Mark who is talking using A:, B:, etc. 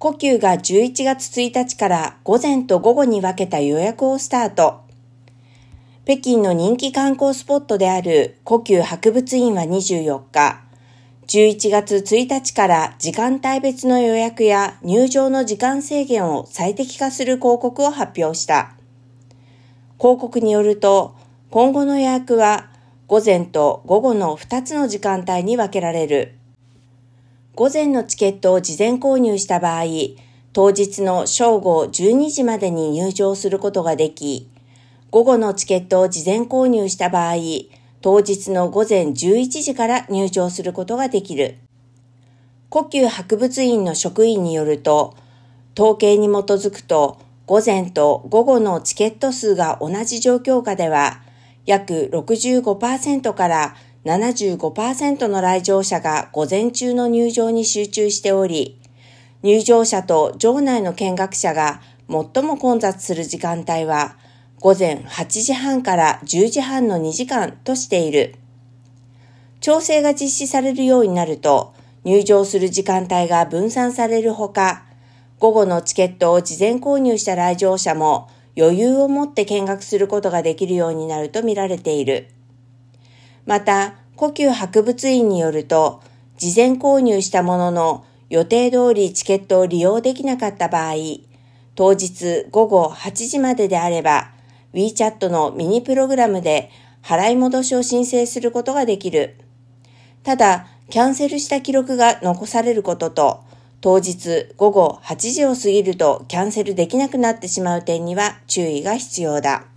A: 故宮が11月1日から午前と午後に分けた予約をスタート。北京の人気観光スポットである故宮博物院は24日、11月1日から時間帯別の予約や入場の時間制限を最適化する広告を発表した。広告によると、今後の予約は午前と午後の2つの時間帯に分けられる。午前のチケットを事前購入した場合、当日の正午12時までに入場することができ、午後のチケットを事前購入した場合、当日の午前11時から入場することができる。故宮博物院の職員によると、統計に基づくと、午前と午後のチケット数が同じ状況下では、約 65% から75% の来場者が午前中の入場に集中しており、入場者と場内の見学者が最も混雑する時間帯は、午前8時半から10時半の2時間としている。調整が実施されるようになると、入場する時間帯が分散されるほか、午後のチケットを事前購入した来場者も余裕を持って見学することができるようになると見られている。また、故宮博物院によると、事前購入したものの予定通りチケットを利用できなかった場合、当日午後8時までであれば、WeChat のミニプログラムで払い戻しを申請することができる。ただ、キャンセルした記録が残されることと、当日午後8時を過ぎるとキャンセルできなくなってしまう点には注意が必要だ。